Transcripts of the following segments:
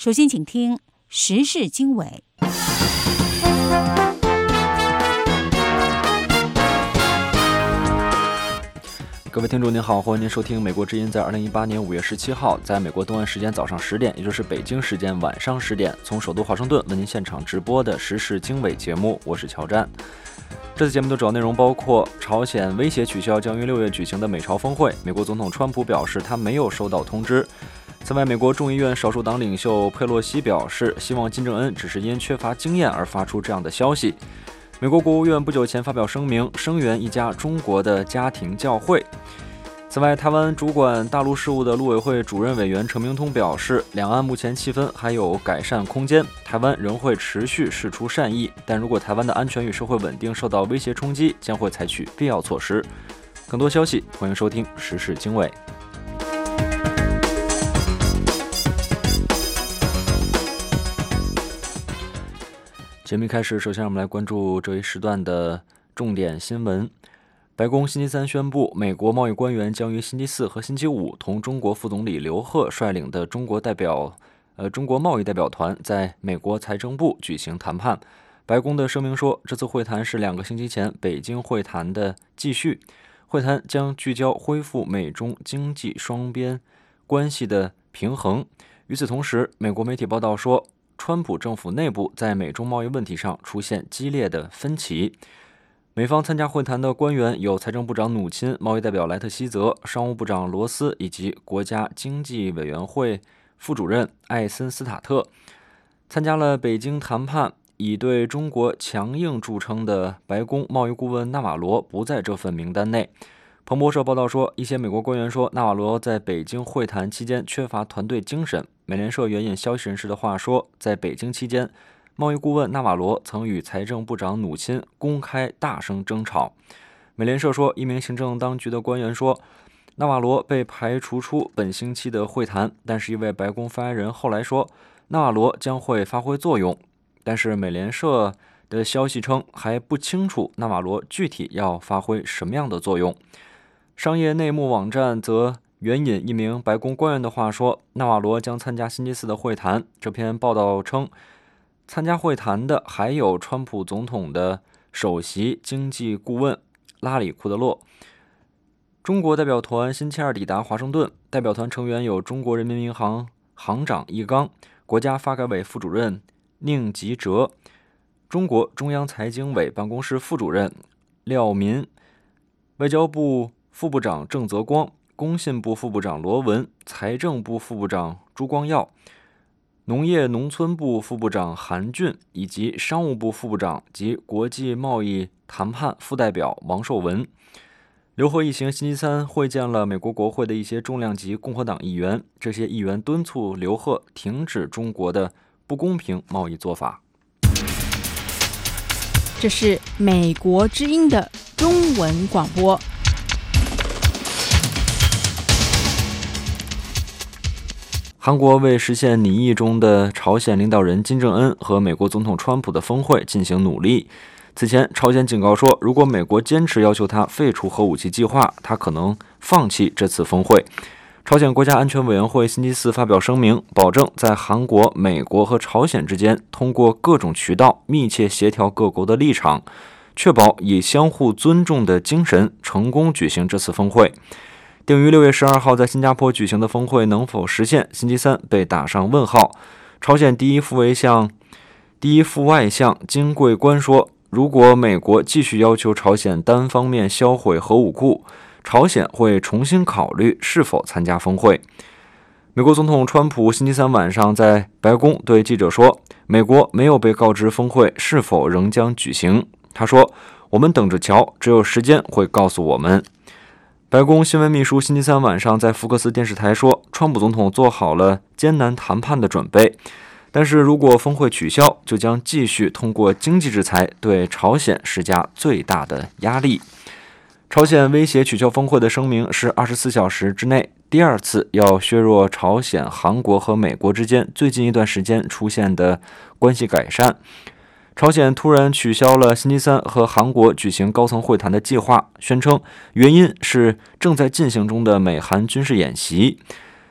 首先请听时事经纬。 各位听众您好，欢迎您收听美国之音在2018年5月17号在美国东岸时间早上10点，也就是北京时间晚上10点，从首都华盛顿为您现场直播的时事经纬节目，我是乔战。这次节目的主要内容包括朝鲜威胁取消将于6月举行的美朝峰会，美国总统川普表示他没有收到通知。此外，美国众议院少数党领袖佩洛西表示，希望金正恩只是因缺乏经验而发出这样的消息。美国国务院不久前发表声明，声援一家中国的家庭教会。此外，台湾主管大陆事务的陆委会主任委员陈明通表示，两岸目前气氛还有改善空间，台湾仍会持续释出善意，但如果台湾的安全与社会稳定受到威胁冲击，将会采取必要措施。更多消息，欢迎收听时事经纬。节目一开始，首先让我们来关注这一时段的重点新闻。白宫星期三宣布，美国贸易官员将于星期四和星期五同中国副总理刘鹤率领的中国贸易代表团在美国财政部举行谈判。白宫的声明说，这次会谈是2个星期前北京会谈的继续，会谈将聚焦恢复美中经济双边关系的平衡。与此同时，美国媒体报道说，川普政府内部在美中贸易问题上出现激烈的分歧。美方参加会谈的官员有财政部长努钦、贸易代表莱特希泽、商务部长罗斯以及国家经济委员会副主任艾森斯塔特。参加了北京谈判以对中国强硬著称的白宫贸易顾问纳瓦罗不在这份名单内。彭博社报道说，一些美国官员说纳瓦罗在北京会谈期间缺乏团队精神。美联社援引消息人士的话说，在北京期间，贸易顾问纳瓦罗曾与财政部长努钦公开大声争吵。美联社说，一名行政当局的官员说，纳瓦罗被排除出本星期的会谈，但是一位白宫发言人后来说，纳瓦罗将会发挥作用。但是美联社的消息称，还不清楚纳瓦罗具体要发挥什么样的作用。商业内幕网站则援引一名白宫官员的话说，纳瓦罗将参加星期四的会谈。这篇报道称，参加会谈的还有川普总统的首席经济顾问拉里·库德洛。中国代表团星期二抵达华盛顿，代表团成员有中国人民银行行长易纲、国家发改委副主任宁吉喆、中国中央财经委办公室副主任廖民、外交部副部长郑泽光、工信部副部长罗文、财政部副部长朱光耀、农业农村部副部长韩俊以及商务部副部长及国际贸易谈判副代表王受文。刘鹤一行星期三会见了美国国会的一些重量级共和党议员，这些议员敦促刘鹤停止中国的不公平贸易做法。 这是美国之音的中文广播。 韩国为实现拟议中的朝鲜领导人金正恩和美国总统川普的峰会进行努力。此前，朝鲜警告说，如果美国坚持要求他废除核武器计划，他可能放弃这次峰会。朝鲜国家安全委员会星期四发表声明，保证在韩国、美国和朝鲜之间通过各种渠道密切协调各国的立场，确保以相互尊重的精神成功举行这次峰会。定于6月12号在新加坡举行的峰会能否实现，星期三被打上问号。朝鲜第一副外相金贵官说，如果美国继续要求朝鲜单方面销毁核武库，朝鲜会重新考虑是否参加峰会。美国总统川普星期三晚上在白宫对记者说，美国没有被告知峰会是否仍将举行。他说，我们等着瞧，只有时间会告诉我们。白宫新闻秘书星期三晚上在福克斯电视台说，川普总统做好了艰难谈判的准备，但是如果峰会取消，就将继续通过经济制裁对朝鲜施加最大的压力。朝鲜威胁取消峰会的声明是24小时之内第二次要削弱朝鲜、韩国和美国之间最近一段时间出现的关系改善。朝鲜突然取消了星期三和韩国举行高层会谈的计划，宣称原因是正在进行中的美韩军事演习。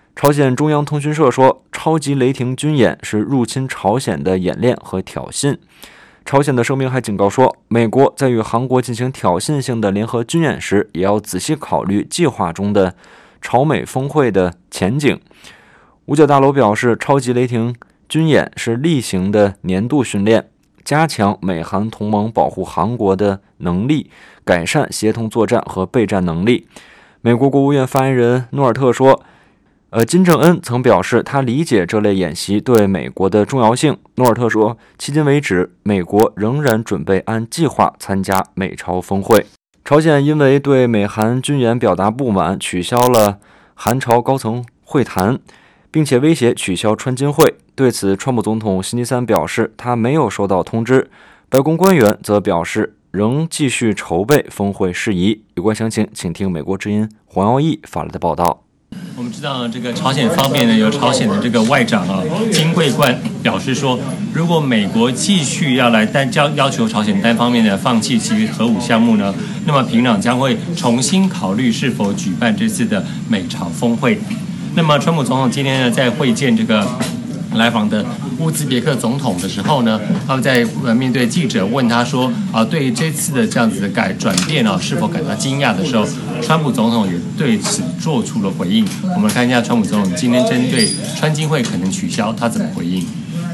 朝鲜中央通讯社说，超级雷霆军演是入侵朝鲜的演练和挑衅。朝鲜的声明还警告说，美国在与韩国进行挑衅性的联合军演时，也要仔细考虑计划中的朝美峰会的前景。五角大楼表示，超级雷霆军演是例行的年度训练，加强美韩同盟保护韩国的能力，改善协同作战和备战能力。美国国务院发言人诺尔特说，金正恩曾表示他理解这类演习对美国的重要性。诺尔特说，迄今为止，美国仍然准备按计划参加美朝峰会。朝鲜因为对美韩军演表达不满，取消了韩朝高层会谈，并且威胁取消川金会。对此，川普总统星期三表示他没有收到通知。白宫官员则表示仍继续筹备峰会事宜。有关详情，请听美国之音黄耀义发来的报道。 我们知道，这个朝鲜方面呢，有朝鲜的这个外长金贵冠表示说，如果美国继续要来要求朝鲜单方面的放弃其核武项目呢，那么平壤将会重新考虑是否举办这次的美朝峰会。那么，川普总统今天呢，在会见这个来访的乌兹别克总统的时候呢，他们在面对记者问他说对这次的这样子的转变是否感到惊讶的时候，川普总统也对此做出了回应。我们看一下川普总统今天针对川金会可能取消，他怎么回应？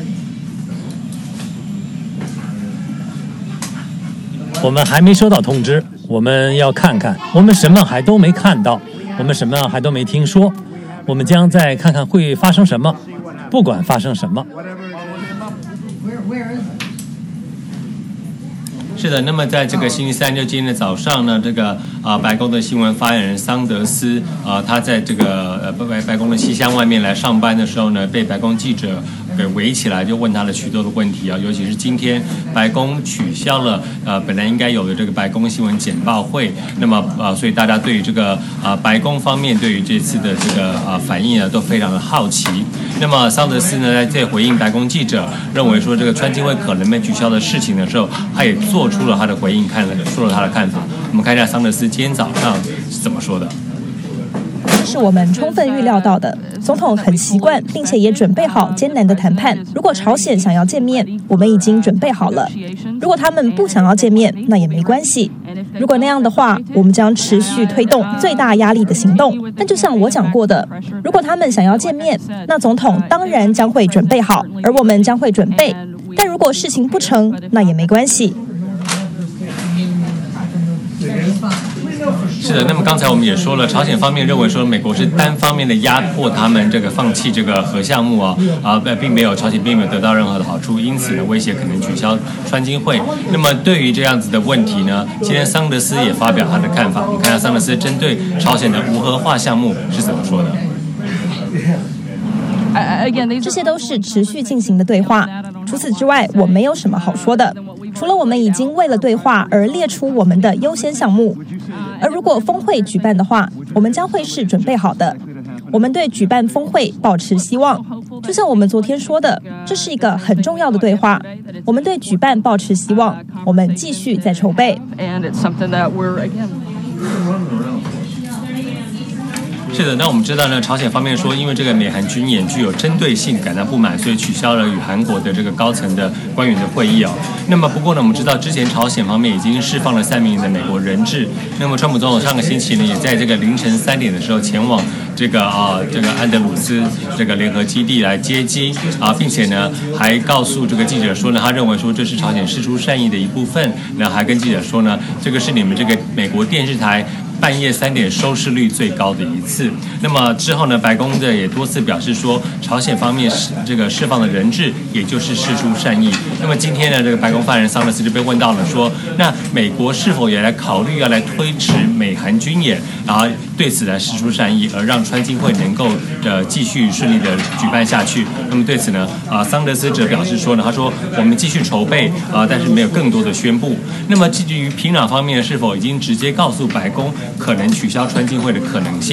我们还没收到通知，我们要看看，我们什么还都没看到，我们什么还都没听说，我们将再看看会发生什么。不管发生什么， 是的。那么在这个星期三，就今天的早上呢，这个白宫的新闻发言人桑德斯他在这个白宫的西厢外面来上班的时候呢，被白宫记者给围起来，就问他了许多的问题尤其是今天白宫取消了本来应该有的这个白宫新闻简报会，那么所以大家对于这个白宫方面对于这次的这个反应都非常的好奇。那么桑德斯呢，在回应白宫记者认为说这个川金会可能被取消的事情的时候，他也做出了他的回应，说了他的看法。我们看一下桑德斯今天早上是怎么说的。 是我们充分预料到的。总统很习惯，并且也准备好艰难的谈判。如果朝鲜想要见面，我们已经准备好了；如果他们不想要见面，那也没关系。如果那样的话，我们将持续推动最大压力的行动。但就像我讲过的，如果他们想要见面，那总统当然将会准备好，而我们将会准备。但如果事情不成，那也没关系。 是的，那么刚才我们也说了，朝鲜方面认为说美国是单方面的压迫他们这个放弃这个核项目朝鲜并没有得到任何的好处，因此呢威胁可能取消川金会。那么对于这样子的问题呢，今天桑德斯也发表他的看法。我们看下桑德斯针对朝鲜的无核化项目是怎么说的。 这些都是持续进行的对话，除此之外我没有什么好说的，除了我们已经为了对话而列出我们的优先项目。而如果峰会举办的话，我们将会是准备好的。我们对举办峰会保持希望，就像我们昨天说的，这是一个很重要的对话。我们对举办保持希望，我们继续在筹备。 是的，那我们知道呢，朝鲜方面说，因为这个美韩军演具有针对性，感到不满，所以取消了与韩国的这个高层的官员的会议那么不过呢，我们知道之前朝鲜方面已经释放了3名的美国人质。那么川普总统上个星期呢，也在这个凌晨3点的时候前往这个安德鲁斯这个联合基地来接机并且呢还告诉这个记者说呢，他认为说这是朝鲜释出善意的一部分。那还跟记者说呢，这个是你们这个美国电视台半夜3点收视率最高的一次。那么之后呢，白宫也多次表示说，朝鲜方面这个释放的人质，也就是释出善意。那么今天呢，这个白宫发言人桑德斯就被问到了说，那美国是否也来考虑要来推迟美韩军演，然后对此来释出善意，而让川金会能够继续顺利的举办下去。那么对此呢，桑德斯则表示说呢，他说我们继续筹备但是没有更多的宣布。那么至于平壤方面是否已经直接告诉白宫可能取消川金会的可能性，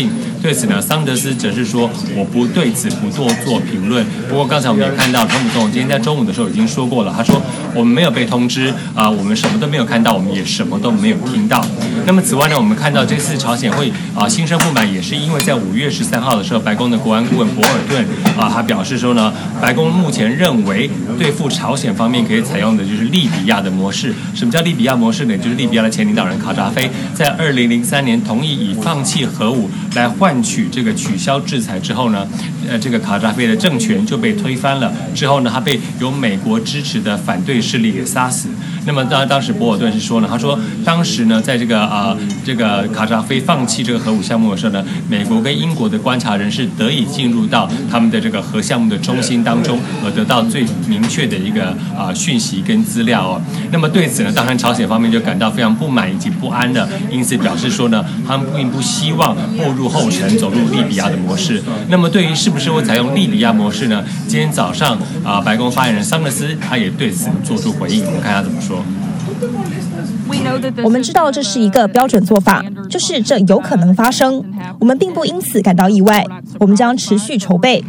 对此呢，桑德斯则是说我不对此不多做评论。不过刚才我们也看到，川普总统今天在中午的时候已经说过了，他说我们没有被通知我们什么都没有看到，我们也什么都没有听到。那么此外呢，我们看到这次朝鲜会心生不满，也是因为在5月13号的时候，白宫的国安顾问博尔顿他表示说呢，白宫目前认为对付朝鲜方面可以采用的就是利比亚的模式。什么叫利比亚模式呢？就是利比亚的前领导人卡扎菲在2003年同意以放弃核武来换取这个取消制裁之后呢，这个卡扎菲的政权就被推翻了。之后呢，他被由美国支持的反对势力给杀死。那么当时博尔顿是说呢，他说当时呢，在这个卡扎菲放弃这个核武项目的时候呢，美国跟英国的观察人士得以进入到他们的这个核项目的中心当中，而得到最明确的一个讯息跟资料哦。那么对此呢，当然朝鲜方面就感到非常不满以及不安的，因此表示说呢，他们并不希望步入后尘，走入利比亚的模式。那么对于是不是会采用利比亚模式呢？今天早上白宫发言人桑德斯他也对此做出回应，我们看他怎么说。 我们知道这是一个标准做法，就是这有可能发生，我们并不因此感到意外，我们将持续筹备。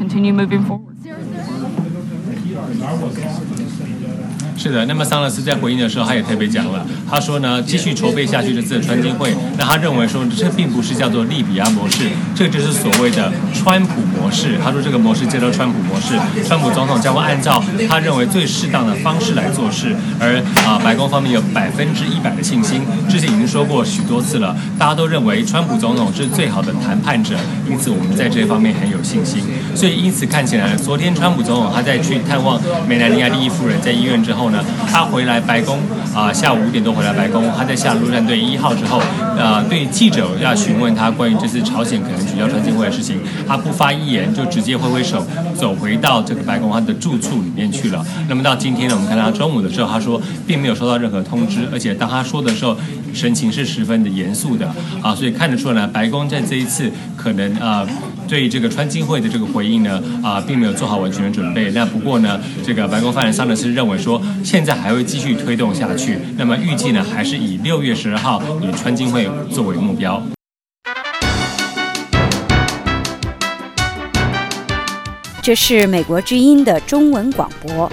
是的，那么桑德斯在回应的时候，他也特别讲了，他说呢，继续筹备下去这次的川金会，那他认为说这并不是叫做利比亚模式，这就是所谓的川普模式。他说这个模式叫做川普模式，川普总统将会按照他认为最适当的方式来做事，而白宫方面有100%的信心。之前已经说过许多次了，大家都认为川普总统是最好的谈判者，因此我们在这方面很有信心。所以因此看起来，昨天川普总统他在去探望梅兰妮亚第一夫人在医院之后呢，他回来白宫下午5点多回来白宫，他在下陆战队1号之后，对记者要询问他关于这次朝鲜可能取消川金会的事情，他不发一言，就直接挥挥手走回到这个白宫他的住处里面去了。那么到今天呢，我们看到他中午的时候，他说并没有收到任何通知，而且当他说的时候，神情是十分的严肃的所以看得出来，白宫在这一次可能对这个川金会的这个回应呢并没有做好完全的准备。那不过呢，这个白宫发言人桑德斯认为说，现在还会继续推动下去。那么预计呢，还是以6月12号以川金会作为目标。 这是美国之音的中文广播。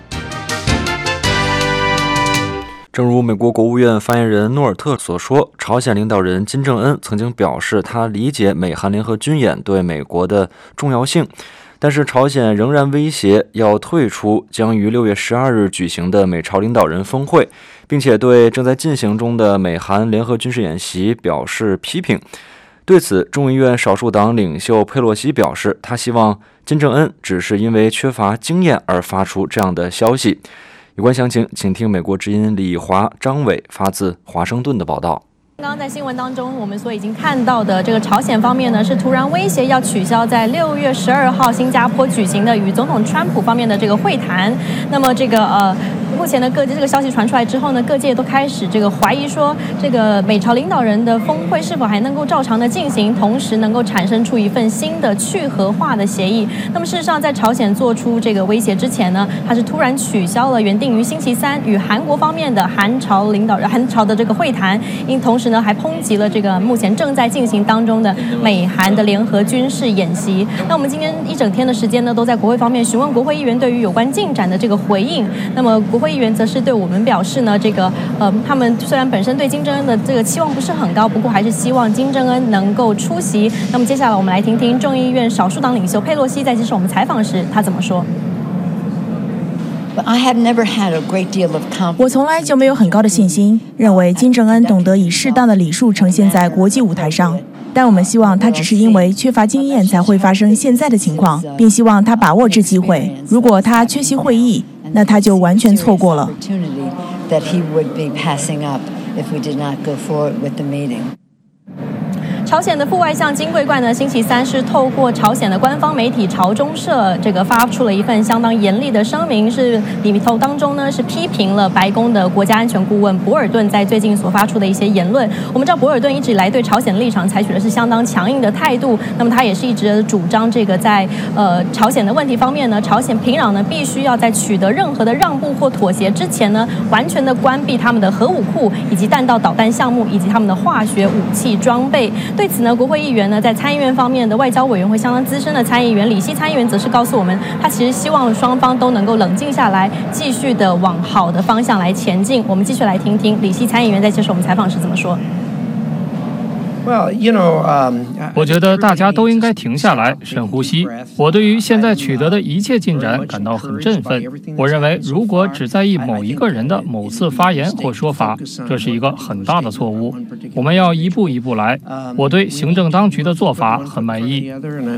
正如美国国务院发言人诺尔特所说，朝鲜领导人金正恩曾经表示他理解美韩联合军演对美国的重要性，但是朝鲜仍然威胁要退出将于6月12日举行的美朝领导人峰会，并且对正在进行中的美韩联合军事演习表示批评。对此，众议院少数党领袖佩洛西表示，他希望金正恩只是因为缺乏经验而发出这样的消息。有关详情，请听美国之音李华、张伟发自华盛顿的报道。 刚刚在新闻当中，我们所已经看到的这个朝鲜方面呢，是突然威胁要取消在6月12号新加坡举行的与总统川普方面的这个会谈。那么这个目前的各界这个消息传出来之后呢，各界都开始这个怀疑说，这个美朝领导人的峰会是否还能够照常的进行，同时能够产生出一份新的去核化的协议。那么事实上，在朝鲜做出这个威胁之前呢，他是突然取消了原定于星期3与韩国方面的韩朝的这个会谈，同时呢还抨击了这个目前正在进行当中的美韩的联合军事演习。那我们今天一整天的时间呢，都在国会方面询问国会议员对于有关进展的这个回应。那么国会议员则是对我们表示呢，这个他们虽然本身对金正恩的这个期望不是很高，不过还是希望金正恩能够出席。那么接下来我们来听听众议院少数党领袖佩洛西在接受我们采访时他怎么说。 我从来就没有很高的信心，认为金正恩懂得以适当的礼数呈现在国际舞台上。但我们希望他只是因为缺乏经验才会发生现在的情况，并希望他把握这机会。如果他缺席会议，那他就完全错过了。 朝鲜的副外相金贵冠呢，星期3是透过朝鲜的官方媒体朝中社这个发出了一份相当严厉的声明，是里头当中呢是批评了白宫的国家安全顾问博尔顿在最近所发出的一些言论。我们知道博尔顿一直以来对朝鲜立场采取的是相当强硬的态度，那么他也是一直主张这个在朝鲜的问题方面呢，朝鲜平壤呢必须要在取得任何的让步或妥协之前呢，完全的关闭他们的核武库以及弹道导弹项目以及他们的化学武器装备。 对此呢，国会议员呢在参议院方面的外交委员会相当资深的参议员李希参议员则是告诉我们，他其实希望双方都能够冷静下来，继续的往好的方向来前进。我们继续来听听李希参议员在接受我们采访时怎么说。 我觉得大家都应该停下来，深呼吸。我对于现在取得的一切进展感到很振奋。我认为，如果只在意某一个人的某次发言或说法，这是一个很大的错误。我们要一步一步来。我对行政当局的做法很满意。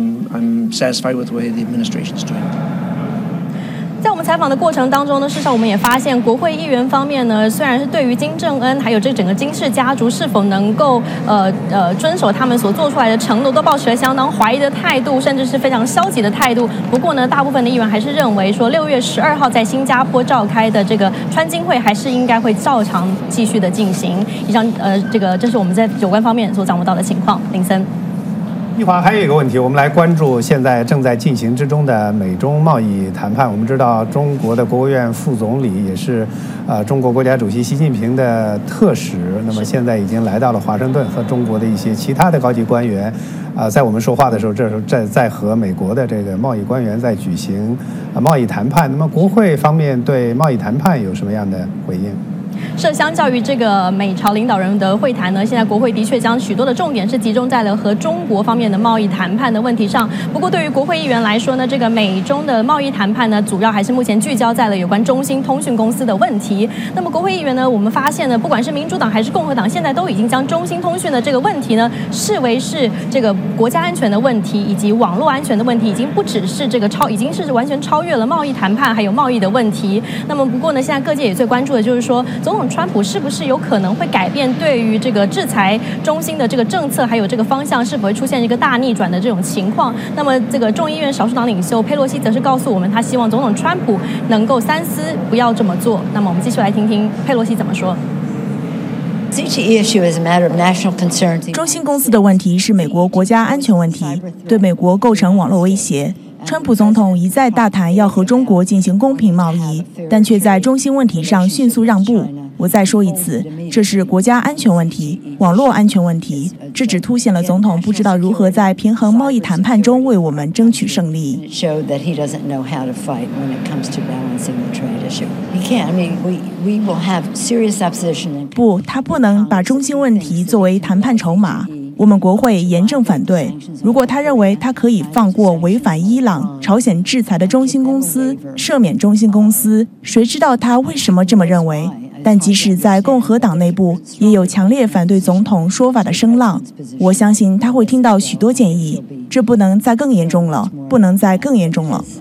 在我们采访的过程当中呢，事实上我们也发现，国会议员方面呢，虽然是对于金正恩还有这整个金氏家族是否能够遵守他们所做出来的承诺，都抱持了相当怀疑的态度，甚至是非常消极的态度。不过呢，大部分的议员还是认为说，6月12号在新加坡召开的这个川金会还是应该会照常继续的进行。以上这是我们在有关方面所掌握到的情况。林森。 一华还有一个问题，我们来关注现在正在进行之中的美中贸易谈判。我们知道，中国的国务院副总理也是中国国家主席习近平的特使，那么现在已经来到了华盛顿，和中国的一些其他的高级官员在我们说话的时候，这时候在和美国的这个贸易官员在举行贸易谈判。那么国会方面对贸易谈判有什么样的回应？ 是相较于这个美朝领导人的会谈呢，现在国会的确将许多的重点是集中在了和中国方面的贸易谈判的问题上。不过对于国会议员来说呢，这个美中的贸易谈判呢，主要还是目前聚焦在了有关中兴通讯公司的问题。那么国会议员呢，我们发现呢，不管是民主党还是共和党，现在都已经将中兴通讯的这个问题呢，视为是这个国家安全的问题以及网络安全的问题，已经不只是这个已经是完全超越了贸易谈判还有贸易的问题。那么不过呢，现在各界也最关注的就是说，总统川普是不是有可能会改变对于这个制裁中兴的这个政策，还有这个方向是否会出现一个大逆转的这种情况？那么这个众议院少数党领袖佩洛西则是告诉我们，他希望总统川普能够三思，不要这么做。那么我们继续来听听佩洛西怎么说。 中兴公司的问题是美国国家安全问题，对美国构成网络威胁。川普总统一再大谈要和中国进行公平贸易，但却在中兴问题上迅速让步。我再说一次，这是国家安全问题、网络安全问题。这只凸显了总统不知道如何在平衡贸易谈判中为我们争取胜利。不，他不能把中兴问题作为谈判筹码。我们国会严正反对。如果他认为他可以放过违反伊朗、朝鲜制裁的中兴公司，赦免中兴公司，谁知道他为什么这么认为？但即使在共和党内部，也有强烈反对总统说法的声浪。我相信他会听到许多建议，这不能再更严重了，不能再更严重了。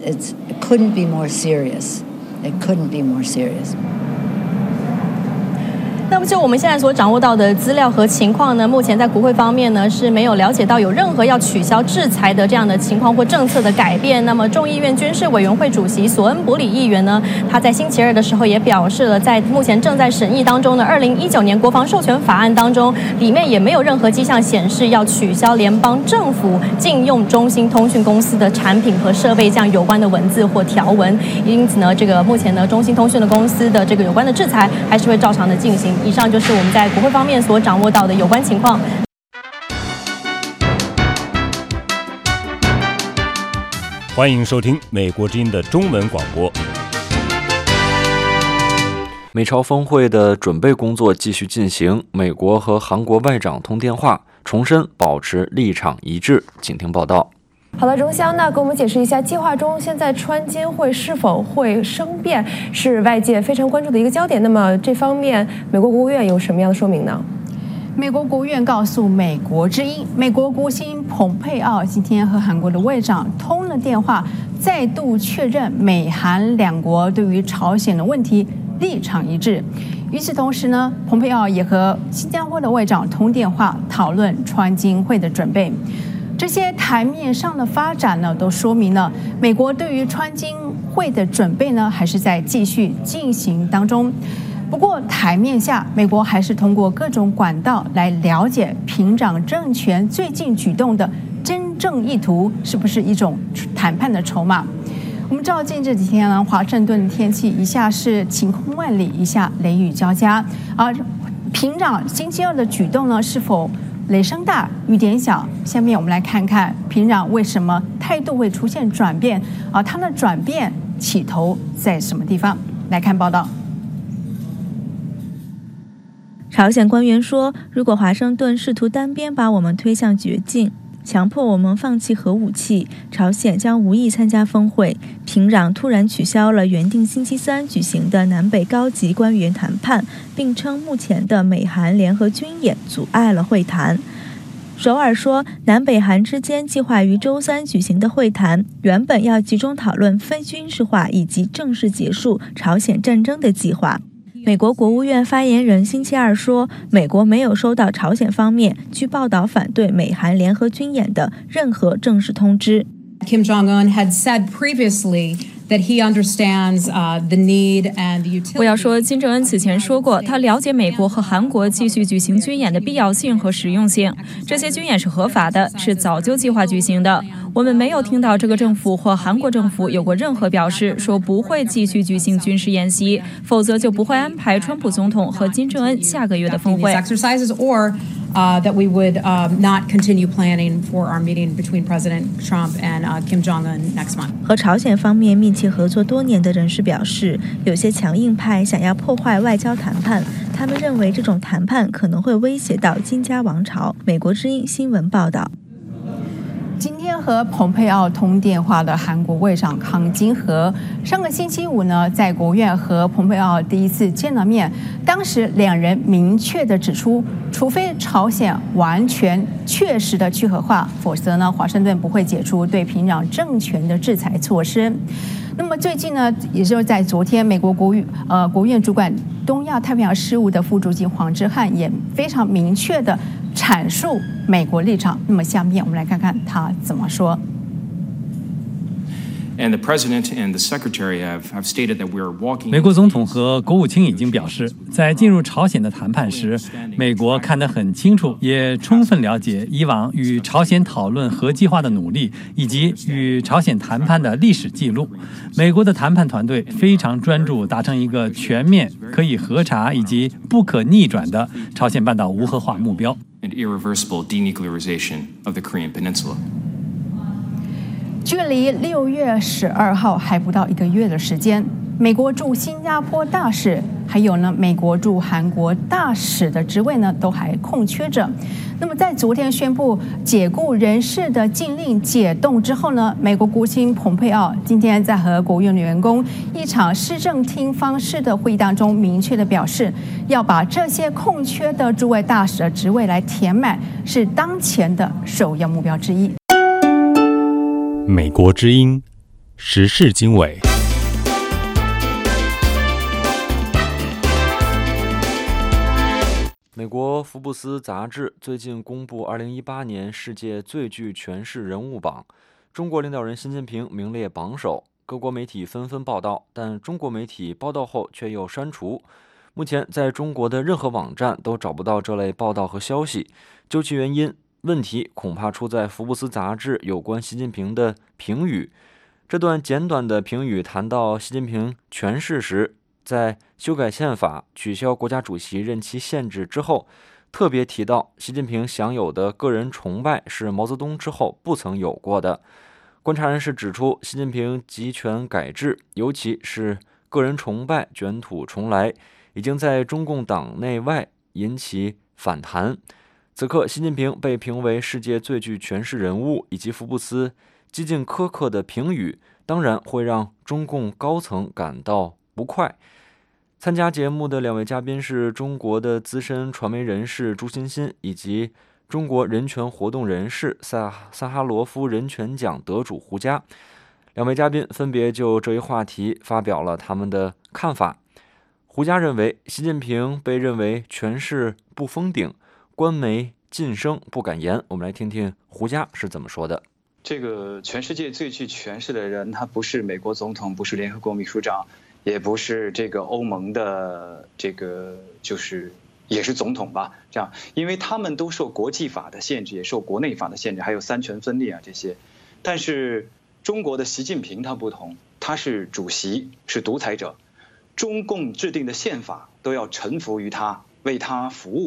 那么就我们现在所掌握到的资料和情况呢，目前在国会方面呢是没有了解到有任何要取消制裁的这样的情况或政策的改变。那么众议院军事委员会主席索恩伯里议员呢，他在星期二的时候也表示了，在目前正在审议当中的2019年国防授权法案当中，里面也没有任何迹象显示要取消联邦政府禁用中兴通讯公司的产品和设备这样有关的文字或条文。因此呢，这个目前呢中兴通讯的公司的这个有关的制裁还是会照常的进行。以上就是我们在国会方面所掌握到的有关情况。 欢迎收听美国之音的中文广播。 美朝峰会的准备工作继续进行，美国和韩国外长通电话，重申保持立场一致。请听报道。 好的，钟香，那给我们解释一下，计划中现在川金会是否会生变，是外界非常关注的一个焦点。那么这方面，美国国务院有什么样的说明呢？ 美国国务院告诉美国之音，美国国务卿蓬佩奥今天和韩国的外长通了电话，再度确认美韩两国对于朝鲜的问题立场一致。与此同时呢，蓬佩奥也和新加坡的外长通电话，讨论川金会的准备。这些台面上的发展呢，都说明了美国对于川金会的准备呢，还是在继续进行当中。不过台面下，美国还是通过各种管道来了解平壤政权最近举动的真正意图是不是一种谈判的筹码。我们知道近这几天呢，华盛顿的天气一下是晴空万里，一下雷雨交加，而平壤星期二的举动呢，是否雷声大雨点小。下面我们来看看平壤为什么态度会出现转变，它的转变起头在什么地方？来看报道。 朝鲜官员说，如果华盛顿试图单边把我们推向绝境，强迫我们放弃核武器，朝鲜将无意参加峰会。平壤突然取消了原定星期3举行的南北高级官员谈判，并称目前的美韩联合军演阻碍了会谈。首尔说，南北韩之间计划于周3举行的会谈，原本要集中讨论非军事化以及正式结束朝鲜战争的计划。美国国务院发言人星期2说，美国没有收到朝鲜方面据报道反对美韩联合军演的任何正式通知。 Kim Jong-un had said previously that he understands the need and the utility. 我要说，金正恩此前说过，他了解美国和韩国继续举行军演的必要性和实用性。这些军演是合法的，是早就计划举行的。我们没有听到这个政府或韩国政府有过任何表示说不会继续举行军事演习，否则就不会安排川普总统和金正恩下个月的峰会。 That we would not continue planning for our meeting between President Trump and Kim Jong-un next month. 和朝鲜方面密切合作多年的人士表示，有些强硬派想要破坏外交谈判，他们认为这种谈判可能会威胁到金家王朝。美国之音新闻报道。 今天和蓬佩奥通电话的韩国外长康京和，上个星期五呢，在国务院和蓬佩奥第一次见了面。当时两人明确地指出，除非朝鲜完全确实的去核化，否则呢，华盛顿不会解除对平壤政权的制裁措施。那么最近呢，也就是在昨天，美国国务院主管东亚太平洋事务的副主席黄之汉也非常明确地阐述美国立场。那么下面我们来看看他怎么说。 美国总统和国务卿已经表示，在进入朝鲜的谈判时，美国看得很清楚，也充分了解以往与朝鲜讨论核计划的努力，以及与朝鲜谈判的历史记录。美国的谈判团队非常专注达成一个全面、可以核查以及不可逆转的朝鲜半岛无核化目标。 距离6月12号还不到1个月的时间，美国驻新加坡大使，还有呢美国驻韩国大使的职位呢都还空缺着。那么在昨天宣布解雇人事的禁令解冻之后呢，美国国务卿蓬佩奥今天在和国务院的员工一场市政厅方式的会议当中，明确的表示，要把这些空缺的诸位大使的职位来填满，是当前的首要目标之一。 美国之音时事经纬。 美国福布斯杂志最近公布2018年世界最具权势人物榜，中国领导人习近平名列榜首。各国媒体纷纷报道，但中国媒体报道后却又删除。目前在中国的任何网站都找不到这类报道和消息，究其原因，问题恐怕出在福布斯杂志有关习近平的评语。这段简短的评语谈到习近平权势时，在修改宪法、取消国家主席任期限制之后，特别提到习近平享有的个人崇拜是毛泽东之后不曾有过的。观察人士指出，习近平集权改制，尤其是个人崇拜卷土重来，已经在中共党内外引起反弹。此刻，习近平被评为世界最具权势人物，以及福布斯激进苛刻的评语，当然会让中共高层感到不快。参加节目的2位嘉宾是中国的资深传媒人士朱欣欣，以及中国人权活动人士萨哈罗夫人权奖得主胡佳。2位嘉宾分别就这一话题发表了他们的看法。胡佳认为，习近平被认为权势不封顶，官媒晋升不敢言。我们来听听胡佳是怎么说的。 这个全世界最具权势的人，他不是美国总统，不是联合国秘书长，也不是这个欧盟的这个也是总统吧？这样，因为他们都受国际法的限制，也受国内法的限制，还有三权分立啊这些。但是中国的习近平他不同，他是主席，是独裁者，中共制定的宪法都要臣服于他，为他服务。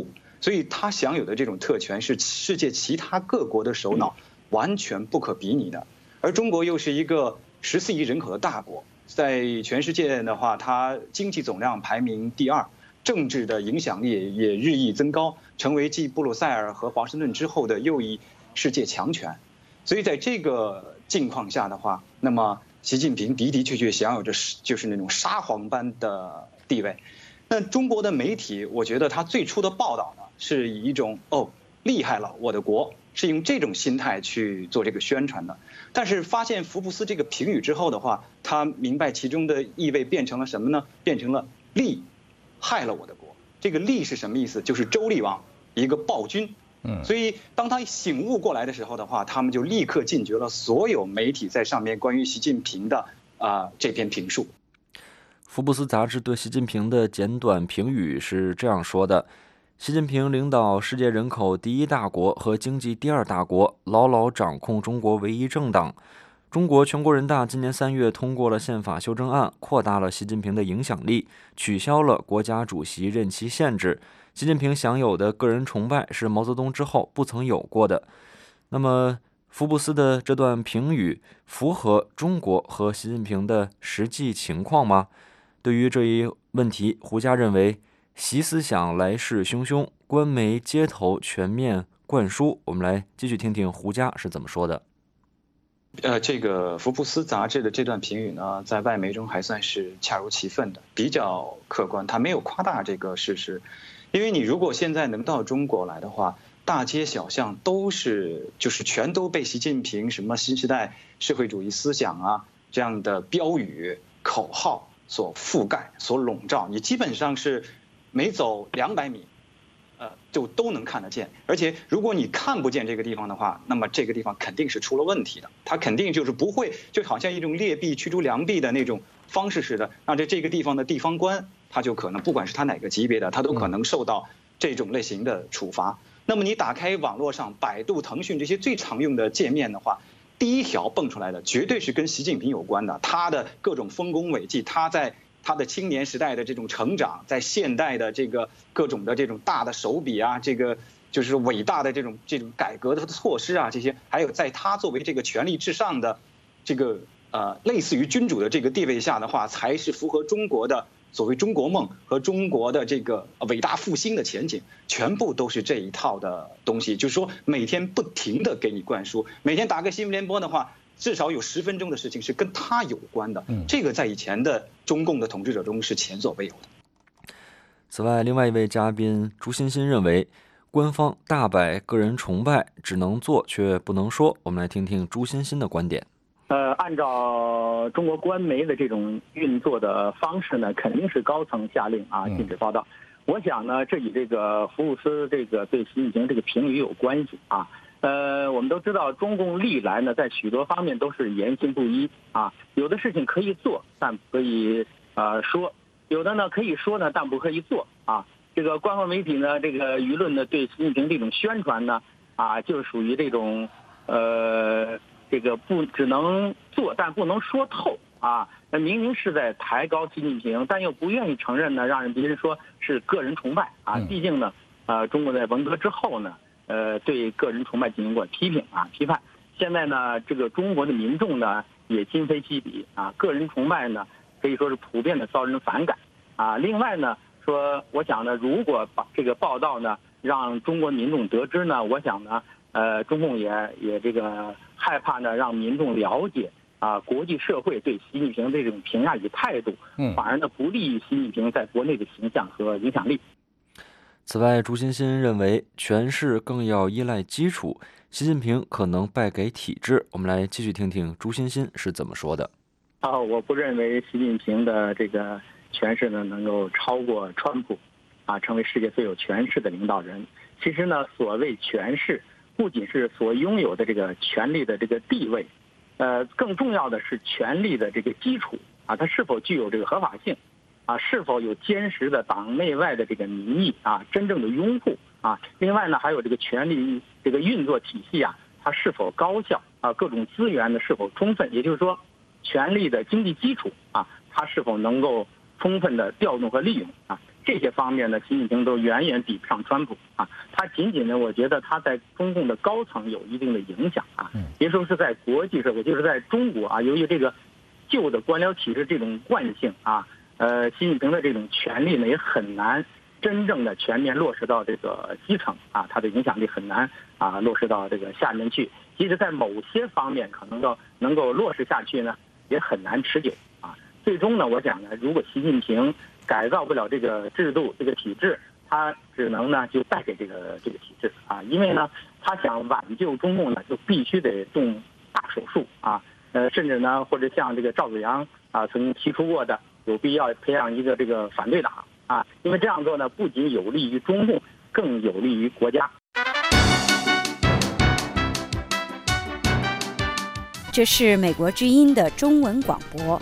所以他享有的这种特权是世界其他各国的首脑完全不可比拟的。而中国又是一个14亿人口的大国，在全世界的话，它经济总量排名第2，政治的影响力也日益增高，成为继布鲁塞尔和华盛顿之后的又一世界强权。所以在这个境况下的话，那么习近平的确享有着就是那种沙皇般的地位。那中国的媒体，我觉得他最初的报道呢，是以一种厉害了我的国，是用这种心态去做这个宣传的。但是发现福布斯这个评语之后的话，他明白其中的意味变成了什么呢？变成了利害了我的国。这个利是什么意思？就是周厉王一个暴君。所以当他醒悟过来的时候的话，他们就立刻禁绝了所有媒体在上面关于习近平的这篇评述。 福布斯杂志对习近平的简短评语是这样说的：习近平领导世界人口第1大国和经济第2大国，牢牢掌控中国唯一政党。中国全国人大今年3月通过了宪法修正案，扩大了习近平的影响力，取消了国家主席任期限制。习近平享有的个人崇拜是毛泽东之后不曾有过的。那么福布斯的这段评语符合中国和习近平的实际情况吗？对于这一问题，胡佳认为习思想来势汹汹，官媒街头全面灌输。我们来继续听听胡佳是怎么说的。 这个福布斯杂志的这段评语呢，在外媒中还算是恰如其分的，比较客观，他没有夸大这个事实。因为你如果现在能到中国来的话，大街小巷都是全都被习近平什么新时代社会主义思想啊这样的标语口号所覆盖、所笼罩，你基本上是每走200米，就都能看得见。而且如果你看不见这个地方的话，那么这个地方肯定是出了问题的。它肯定就是不会，就好像一种劣币驱逐良币的那种方式似的，那这个地方的地方官，他就可能不管是他哪个级别的，他都可能受到这种类型的处罚。那么你打开网络上百度、腾讯这些最常用的界面的话，第一条蹦出来的绝对是跟习近平有关的，他的各种丰功伟绩，他在他的青年时代的这种成长，在现代的这个各种的这种大的手笔啊，这个就是伟大的这种改革的措施啊，这些还有在他作为这个权力至上的这个类似于君主的这个地位下的话，才是符合中国的所谓中国梦和中国的这个伟大复兴的前景，全部都是这一套的东西。就是说每天不停的给你灌输，每天打开新闻联播的话，至少有10分钟的事情是跟他有关的，这个在以前的中共的统治者中是前所未有的。 此外，另外一位嘉宾朱欣欣认为，官方大摆个人崇拜，只能做却不能说。我们来听听朱欣欣的观点。 按照中国官媒的这种运作的方式呢，肯定是高层下令禁止报道。我想呢，这与这个福布斯这个对习近平这个评语有关系啊。我们都知道，中共历来呢在许多方面都是言行不一啊，有的事情可以做，但不可以说；有的呢可以说呢，但不可以做啊。这个官方媒体呢，这个舆论呢对习近平这种宣传呢就属于这种这个只能做但不能说透啊。那明明是在抬高习近平，但又不愿意承认呢，让别人说是个人崇拜啊。毕竟呢，中国在文革之后呢。对个人崇拜进行过批判。现在呢，这个中国的民众呢也今非昔比啊，个人崇拜呢可以说是普遍的遭人反感啊。另外呢，我想呢，如果把这个报道呢让中国民众得知呢，我想呢，中共也这个害怕呢让民众了解国际社会对习近平的这种评价与态度，反而呢不利于习近平在国内的形象和影响力。 此外，朱欣欣认为权势更要依赖基础，习近平可能败给体制。我们来继续听听朱欣欣是怎么说的。 我不认为习近平的这个权势呢能够超过川普成为世界最有权势的领导人。其实呢，所谓权势不仅是所拥有的这个权力的这个地位，更重要的是权力的这个基础它是否具有这个合法性是否有坚实的党内外的这个民意真正的拥护另外呢，还有这个权力这个运作体系它是否高效各种资源呢是否充分，也就是说，权力的经济基础它是否能够充分的调动和利用这些方面呢，习近平都远远比不上川普啊。他仅仅呢，我觉得他在中共的高层有一定的影响啊，别说是在国际社会，就是在中国啊，由于这个旧的官僚体制这种惯性啊，习近平的这种权力呢也很难真正的全面落实到这个基层啊，他的影响力很难啊落实到这个下面去。即使在某些方面可能能够落实下去呢，也很难持久啊。最终呢，我想呢，如果习近平改造不了这个制度、这个体制，他只能呢就败给这个体制啊，因为呢，他想挽救中共呢，就必须得动大手术啊，甚至呢，或者像这个赵紫阳啊曾经提出过的，有必要培养一个这个反对党啊，因为这样做呢，不仅有利于中共，更有利于国家。 这是美国之音的中文广播。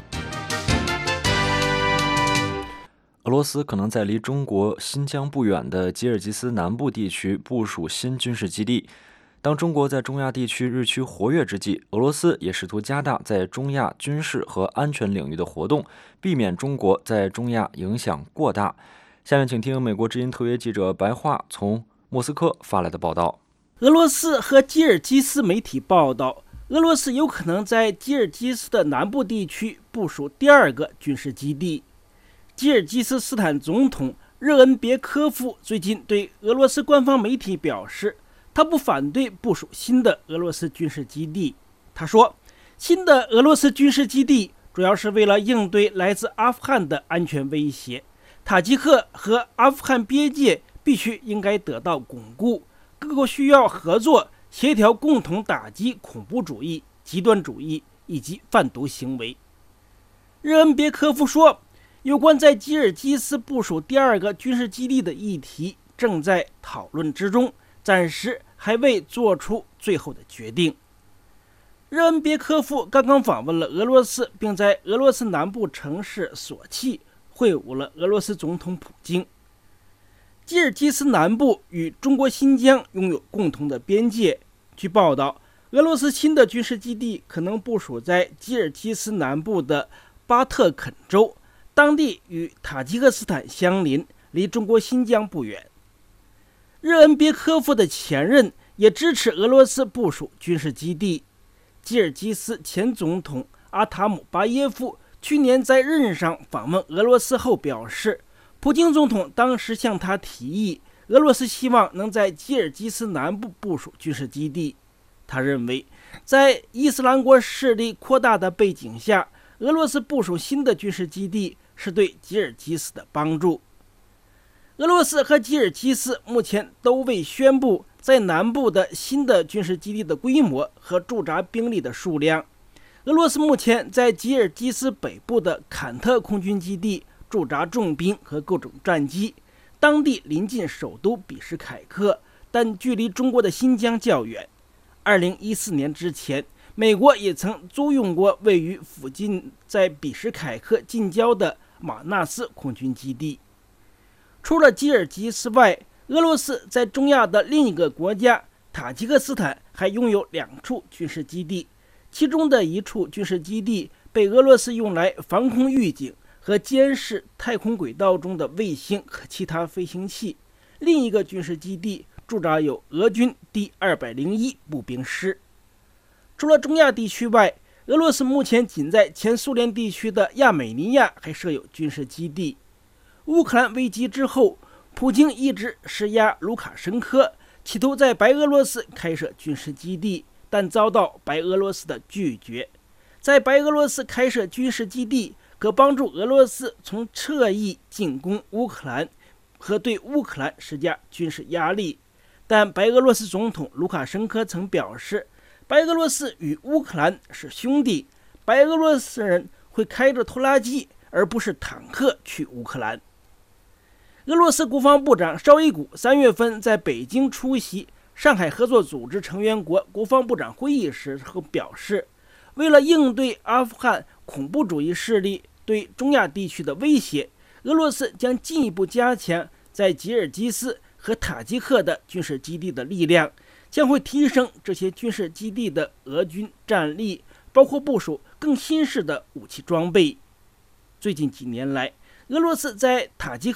俄罗斯可能在离中国新疆不远的吉尔吉斯南部地区部署新军事基地。当中国在中亚地区日趋活跃之际，俄罗斯也试图加大在中亚军事和安全领域的活动，避免中国在中亚影响过大。下面请听美国之音特约记者白桦从莫斯科发来的报道。 俄罗斯和吉尔吉斯媒体报道，俄罗斯有可能在吉尔吉斯的南部地区部署第2个军事基地。吉尔吉斯斯坦总统热恩别科夫最近对俄罗斯官方媒体表示，他不反对部署新的俄罗斯军事基地。他说，新的俄罗斯军事基地主要是为了应对来自阿富汗的安全威胁。塔吉克和阿富汗边界必须应该得到巩固，各国需要合作协调，共同打击恐怖主义、极端主义以及贩毒行为。热恩别科夫说，有关在吉尔吉斯部署第2个军事基地的议题正在讨论之中，暂时还未做出最后的决定。热恩别科夫刚刚访问了俄罗斯，并在俄罗斯南部城市索契会晤了俄罗斯总统普京。吉尔吉斯南部与中国新疆拥有共同的边界。据报道，俄罗斯新的军事基地可能部署在吉尔吉斯南部的巴特肯州，当地与塔吉克斯坦相邻，离中国新疆不远。热恩别科夫的前任也支持俄罗斯部署军事基地。吉尔吉斯前总统阿塔姆巴耶夫去年在任上访问俄罗斯后表示，普京总统当时向他提议，俄罗斯希望能在吉尔吉斯南部部署军事基地。他认为，在伊斯兰国势力扩大的背景下，俄罗斯部署新的军事基地是对吉尔吉斯的帮助。俄罗斯和吉尔吉斯目前都未宣布在南部的新的军事基地的规模和驻扎兵力的数量。俄罗斯目前在吉尔吉斯北部的坎特空军基地驻扎重兵和各种战机，当地临近首都比什凯克，但距离中国的新疆较远。2014年之前，美国也曾租用过位于附近在比什凯克近郊的马纳斯空军基地。除了吉尔吉斯外，俄罗斯在中亚的另一个国家塔吉克斯坦还拥有2处军事基地，其中的一处军事基地被俄罗斯用来防空预警和监视太空轨道中的卫星和其他飞行器，另一个军事基地驻扎有俄军第201步兵师。除了中亚地区外，俄罗斯目前仅在前苏联地区的亚美尼亚还设有军事基地。乌克兰危机之后，普京一直施压卢卡申科，企图在白俄罗斯开设军事基地，但遭到白俄罗斯的拒绝。在白俄罗斯开设军事基地可帮助俄罗斯从侧翼进攻乌克兰和对乌克兰施加军事压力，但白俄罗斯总统卢卡申科曾表示，白俄罗斯与乌克兰是兄弟，白俄罗斯人会开着拖拉机而不是坦克去乌克兰。俄罗斯国防部长绍伊古3月份在北京出席上海合作组织成员国国防部长会议时后表示，为了应对阿富汗恐怖主义势力对中亚地区的威胁，俄罗斯将进一步加强在吉尔吉斯和塔吉克的军事基地的力量，将会提升这些军事基地的俄军战力，包括部署更新式的武器装备。最近几年来，俄罗斯在塔吉克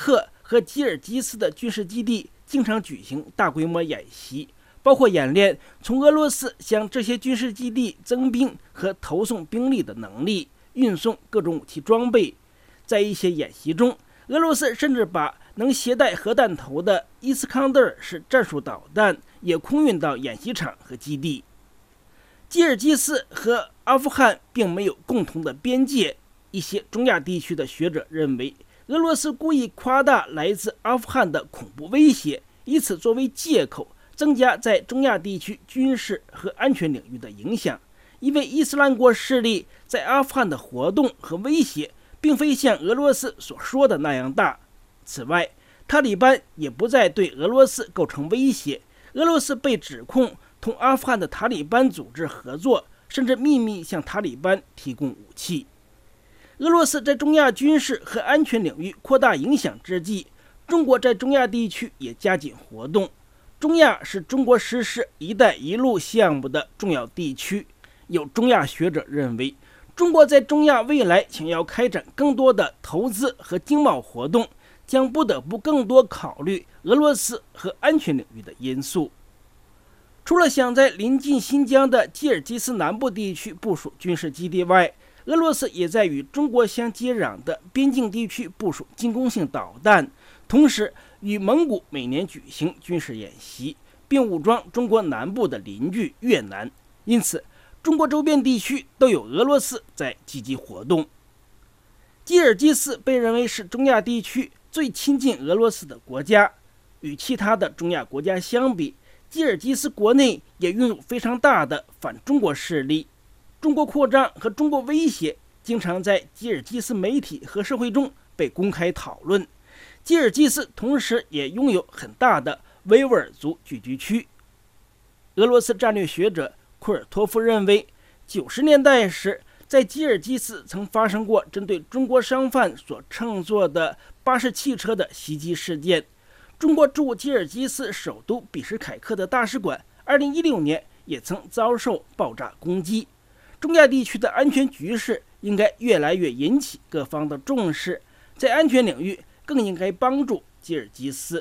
和吉尔吉斯的军事基地经常举行大规模演习，包括演练从俄罗斯向这些军事基地增兵和投送兵力的能力，运送各种武器装备。在一些演习中，俄罗斯甚至把能携带核弹头的伊斯康德尔式战术导弹也空运到演习场和基地。吉尔吉斯和阿富汗并没有共同的边界，一些中亚地区的学者认为，俄罗斯故意夸大来自阿富汗的恐怖威胁，以此作为借口，增加在中亚地区军事和安全领域的影响。因为伊斯兰国势力在阿富汗的活动和威胁并非像俄罗斯所说的那样大。此外，塔利班也不再对俄罗斯构成威胁，俄罗斯被指控同阿富汗的塔利班组织合作，甚至秘密向塔利班提供武器。俄罗斯在中亚军事和安全领域扩大影响之际，中国在中亚地区也加紧活动。中亚是中国实施“一带一路”项目的重要地区。有中亚学者认为，中国在中亚未来想要开展更多的投资和经贸活动，将不得不更多考虑俄罗斯和安全领域的因素。除了想在临近新疆的吉尔吉斯南部地区部署军事基地外，俄罗斯也在与中国相接壤的边境地区部署进攻性导弹，同时与蒙古每年举行军事演习，并武装中国南部的邻居越南。因此，中国周边地区都有俄罗斯在积极活动。吉尔吉斯被认为是中亚地区最亲近俄罗斯的国家，与其他的中亚国家相比，吉尔吉斯国内也拥有非常大的反中国势力。中国扩张和中国威胁经常在吉尔吉斯媒体和社会中被公开讨论。吉尔吉斯同时也拥有很大的维吾尔族聚居区。俄罗斯战略学者库尔托夫认为，90年代时，在吉尔吉斯曾发生过针对中国商贩所乘坐的巴士汽车的袭击事件。中国驻吉尔吉斯首都比什凯克的大使馆2016年也曾遭受爆炸攻击。中亚地区的安全局势应该越来越引起各方的重视，在安全领域更应该帮助吉尔吉斯。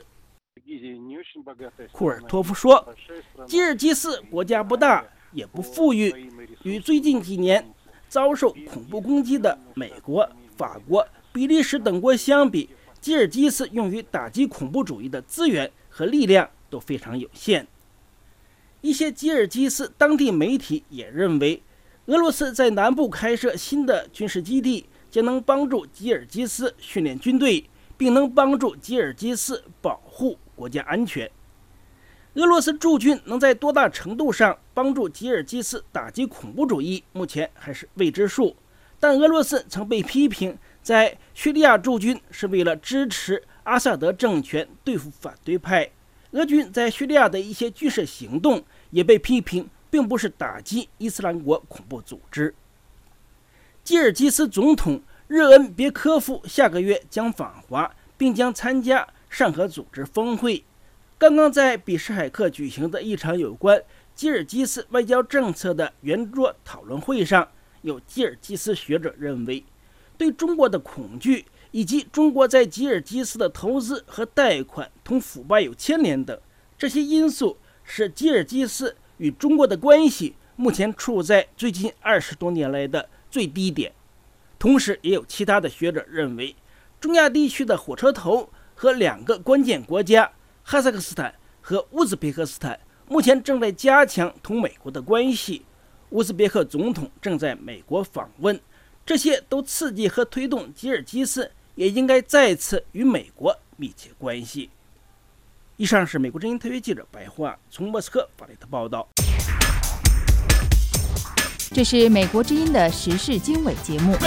库尔托夫说，吉尔吉斯国家不大也不富裕，与最近几年遭受恐怖攻击的美国、法国、比利时等国相比，吉尔吉斯用于打击恐怖主义的资源和力量都非常有限。一些吉尔吉斯当地媒体也认为，俄罗斯在南部开设新的军事基地，将能帮助吉尔吉斯训练军队，并能帮助吉尔吉斯保护国家安全。俄罗斯驻军能在多大程度上帮助吉尔吉斯打击恐怖主义，目前还是未知数。但俄罗斯曾被批评在叙利亚驻军是为了支持阿萨德政权对付反对派。俄军在叙利亚的一些军事行动也被批评并不是打击伊斯兰国恐怖组织。吉尔吉斯总统热恩别科夫下个月将访华，并将参加上合组织峰会。刚刚在比什凯克举行的一场有关吉尔吉斯外交政策的圆桌讨论会上，有吉尔吉斯学者认为，对中国的恐惧以及中国在吉尔吉斯的投资和贷款同腐败有牵连等，这些因素使吉尔吉斯与中国的关系目前处在最近20多年来的最低点。同时也有其他的学者认为，中亚地区的火车头和2个关键国家哈萨克斯坦和乌兹别克斯坦目前正在加强同美国的关系。乌兹别克总统正在美国访问，这些都刺激和推动吉尔吉斯也应该再次与美国密切关系。以上是美国之音特约记者白桦从莫斯科发来的报道。 这是美国之音的时事经纬节目。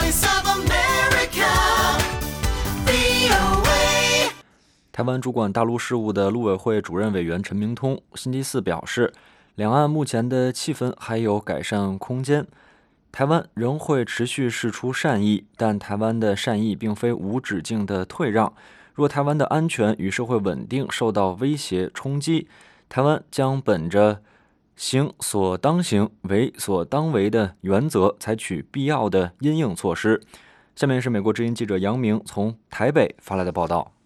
台湾主管大陆事务的陆委会主任委员陈明通星期四表示，两岸目前的气氛还有改善空间，台湾仍会持续释出善意，但台湾的善意并非无止境的退让。若台湾的安全与社会稳定受到威胁冲击，台湾将本着行所当行、为所当为的原则，采取必要的因应措施。下面是美国之音记者杨明从台北发来的报道。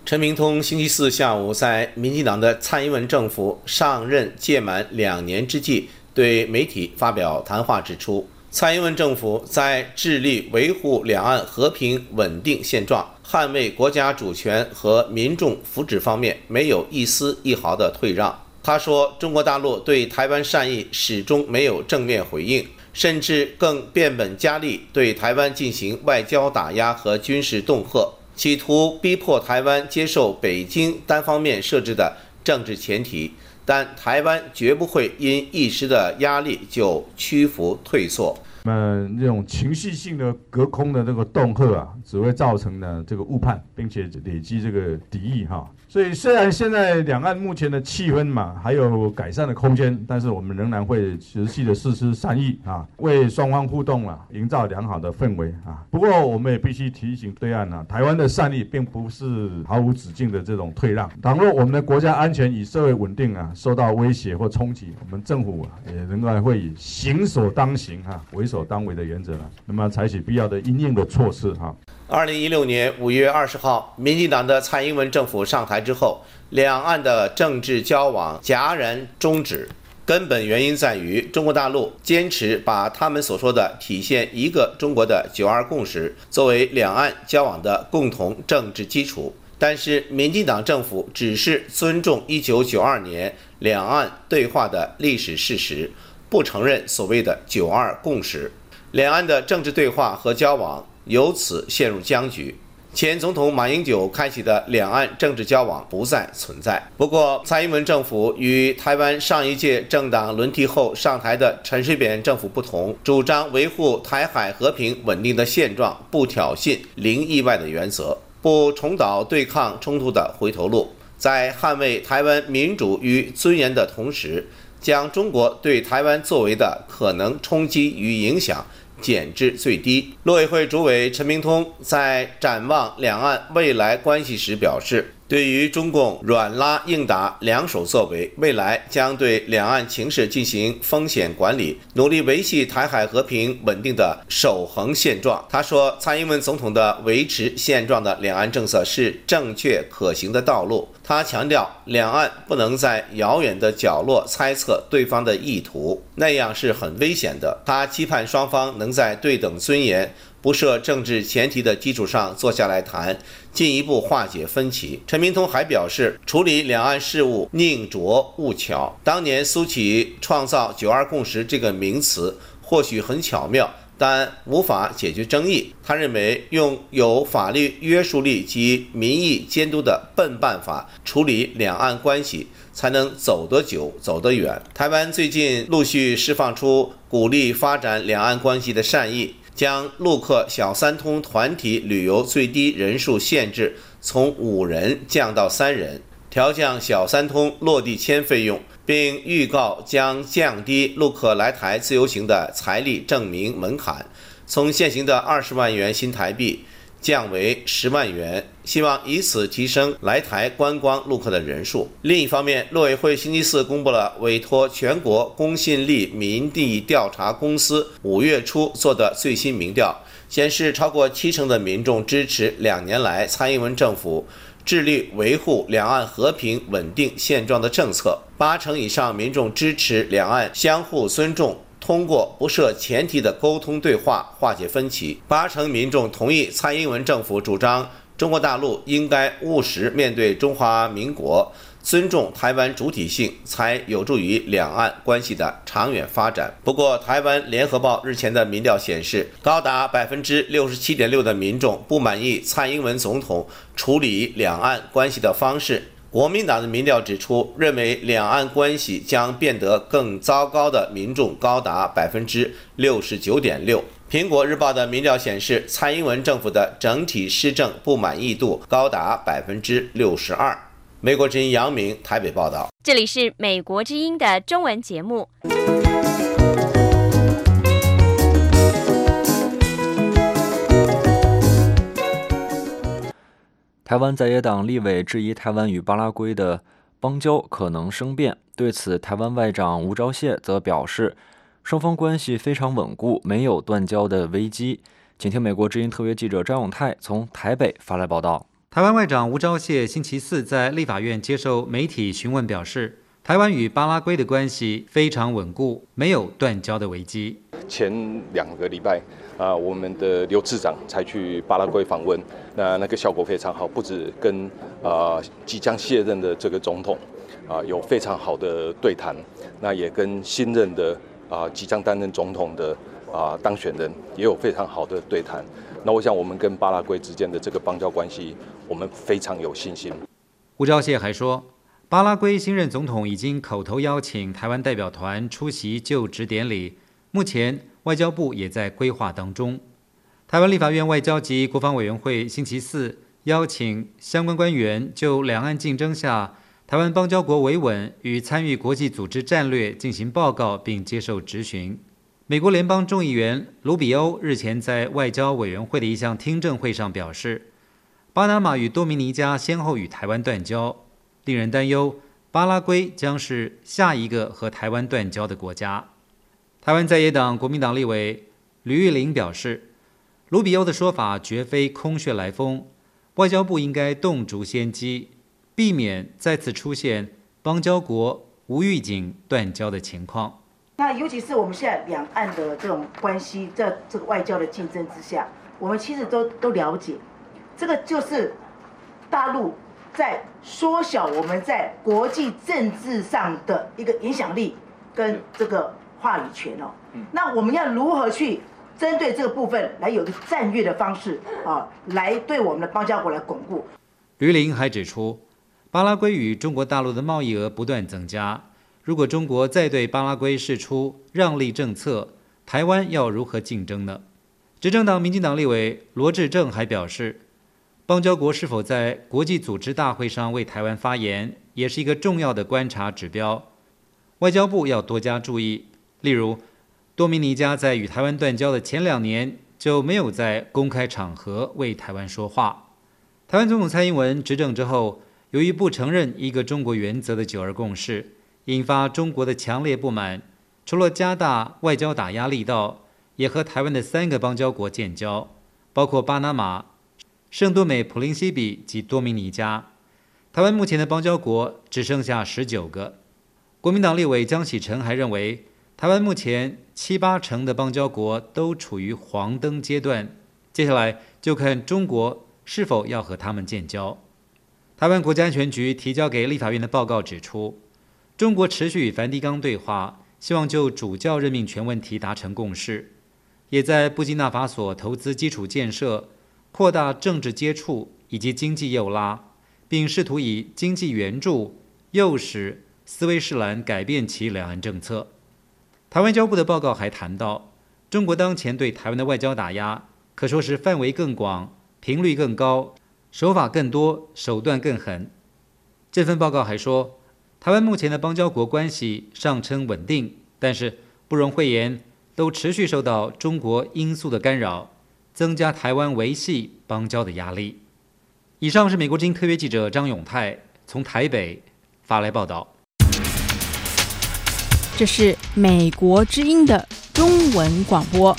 陈明通星期四下午在民进党的蔡英文政府上任届满2年之际，对媒体发表谈话指出，蔡英文政府在致力维护两岸和平稳定现状、捍卫国家主权和民众福祉方面没有一丝一毫的退让。他说，中国大陆对台湾善意始终没有正面回应，甚至更变本加厉对台湾进行外交打压和军事恫吓，企图逼迫台湾接受北京单方面设置的政治前提，但台湾绝不会因一时的压力就屈服退缩。 这种情绪性的隔空的这个恫吓啊，只会造成呢这个误判，并且累积这个敌意哈。所以虽然现在两岸目前的气氛嘛还有改善的空间，但是我们仍然会持续的释出善意啊，为双方互动啊营造良好的氛围啊。不过我们也必须提醒对岸啊，台湾的善意并不是毫无止境的这种退让。倘若我们的国家安全与社会稳定啊受到威胁或冲击，我们政府也仍然会以行所当行啊，为所当为的原则那么采取必要的因应的措施哈。 2016年5月20号，民进党的蔡英文政府上台之后，两岸的政治交往戛然终止。根本原因在于中国大陆坚持把他们所说的体现一个中国的9·2共识作为两岸交往的共同政治基础，但是民进党政府只是尊重1992年两岸对话的历史事实，不承认所谓的9·2共识，两岸的政治对话和交往由此陷入僵局。前总统马英九开启的两岸政治交往不再存在。不过，蔡英文政府与台湾上一届政党轮替后上台的陈水扁政府不同，主张维护台海和平稳定的现状，不挑衅零意外的原则，不重蹈对抗冲突的回头路，在捍卫台湾民主与尊严的同时，将中国对台湾作为的可能冲击与影响减至最低。陆委会主委陈明通在展望两岸未来关系时表示，对于中共软拉硬打两手作为，未来将对两岸情势进行风险管理，努力维系台海和平稳定的守恒现状。他说，蔡英文总统的维持现状的两岸政策是正确可行的道路。他强调，两岸不能在遥远的角落猜测对方的意图，那样是很危险的。他期盼双方能在对等尊严、不设政治前提的基础上坐下来谈，进一步化解分歧。陈明通还表示，处理两岸事务宁拙勿巧。当年苏起创造9·2共识这个名词或许很巧妙，但无法解决争议。他认为，用有法律约束力及民意监督的笨办法处理两岸关系，才能走得久走得远。台湾最近陆续释放出鼓励发展两岸关系的善意，将陆客小三通团体旅游最低人数限制从5人降到3人，调降小三通落地签费用，并预告将降低陆客来台自由行的财力证明门槛，从现行的20万元新台币降为10万元，希望以此提升来台观光陆客的人数。另一方面，陆委会星期四公布了委托全国公信力民意调查公司5月初做的最新民调，显示超过70%的民众支持2年来蔡英文政府致力维护两岸和平稳定现状的政策，80%以上民众支持两岸相互尊重，通过不设前提的沟通对话化解分歧，80%民众同意蔡英文政府主张中国大陆应该务实面对中华民国，尊重台湾主体性，才有助于两岸关系的长远发展。不过，台湾联合报日前的民调显示，高达67.6%的民众不满意蔡英文总统处理两岸关系的方式。国民党的民调指出，认为两岸关系将变得更糟糕的民众高达69.6%。苹果日报的民调显示，蔡英文政府的整体施政不满意度高达62%。美国之音杨明台北报道。 这里是美国之音的中文节目。 台湾在野党立委质疑台湾与巴拉圭的邦交可能生变，对此，台湾外长吴钊燮则表示，双方关系非常稳固，没有断交的危机。请听美国之音特约记者张永泰从台北发来报道。 台台湾外长吴钊燮星期四在立法院接受媒体询问表示，台湾与巴拉圭的关系非常稳固，没有断交的危机。 前2个礼拜我们的刘次长才去巴拉圭访问，那个效果非常好，不止跟即将卸任的这个总统有非常好的对谈，那也跟新任的即将担任总统的当选人也有非常好的对谈。那我想我们跟巴拉圭之间的这个邦交关系，我们非常有信心。 吴钊燮还说，巴拉圭新任总统已经口头邀请台湾代表团出席就职典礼，目前外交部也在规划当中。台湾立法院外交及国防委员会星期四邀请相关官员就两岸竞争下台湾邦交国维稳与参与国际组织战略进行报告，并接受质询。美国联邦众议员卢比欧日前在外交委员会的一项听证会上表示，巴拿马与多米尼加先后与台湾断交，令人担忧巴拉圭将是下一个和台湾断交的国家。台湾在野党国民党立委吕玉玲表示，卢比欧的说法绝非空穴来风，外交部应该洞烛先机，避免再次出现邦交国无预警断交的情况。 那尤其是我们现在两岸的这种关系，在这个外交的竞争之下，我们其实都了解，这个就是大陆在缩小我们在国际政治上的一个影响力跟这个话语权哦。那我们要如何去针对这个部分来有一个战略的方式来对我们的邦交国来巩固？ 吕玲还指出，巴拉圭与中国大陆的贸易额不断增加。如果中国再对巴拉圭释出让利政策，台湾要如何竞争呢？执政党民进党立委罗致政还表示，邦交国是否在国际组织大会上为台湾发言，也是一个重要的观察指标，外交部要多加注意。例如，多米尼加在与台湾断交的前2年就没有在公开场合为台湾说话。台湾总统蔡英文执政之后，由于不承认一个中国原则的9·2共识，引发中国的强烈不满，除了加大外交打压力道，也和台湾的3个邦交国建交，包括巴拿马、圣多美普林西比及多米尼加。台湾目前的邦交国只剩下19个。国民党立委江启臣还认为，台湾目前7、8成的邦交国都处于黄灯阶段，接下来就看中国是否要和他们建交。台湾国家安全局提交给立法院的报告指出，中国持续与梵蒂冈对话，希望就主教任命权问题达成共识，也在布基纳法索投资基础建设、扩大政治接触以及经济诱拉，并试图以经济援助诱使斯威士兰改变其两岸政策。台湾外交部的报告还谈到，中国当前对台湾的外交打压可说是范围更广、频率更高、手法更多、手段更狠。这份报告还说，台湾目前的邦交国关系尚称稳定，但是不容讳言，都持续受到中国因素的干扰，增加台湾维系邦交的压力。以上是美国之音特约记者张永泰从台北发来报道。 这是美国之音的中文广播。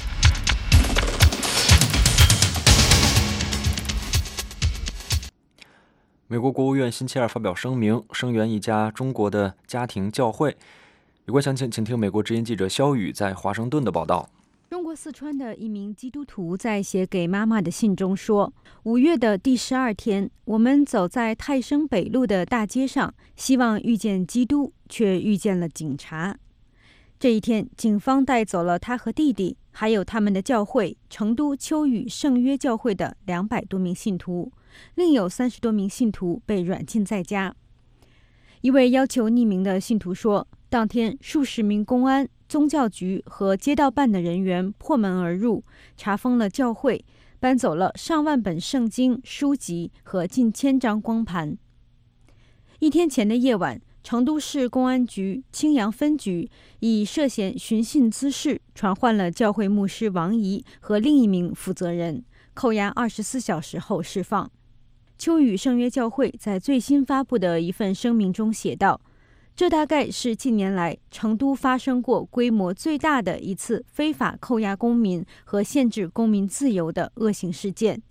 美国国务院星期二发表声明，声援一家中国的家庭教会。有关详情，请听美国之音记者肖宇在华盛顿的报道。 中国四川的一名基督徒在写给妈妈的信中说：5月的第12天，我们走在泰升北路的大街上，希望遇见基督，却遇见了警察。这一天，警方带走了他和弟弟，还有他们的教会成都秋雨圣约教会的200多名信徒，另有30多名信徒被软禁在家。一位要求匿名的信徒说，当天数十名公安、宗教局和街道办的人员破门而入，查封了教会，搬走了上万本圣经、书籍和近1000张光盘。1天前的夜晚，成都市公安局青阳分局以涉嫌寻衅滋事传唤了教会牧师王怡和另一名负责人，扣押24小时后释放。秋雨圣约教会在最新发布的一份声明中写道，这大概是近年来成都发生过规模最大的一次非法扣押公民和限制公民自由的恶性事件。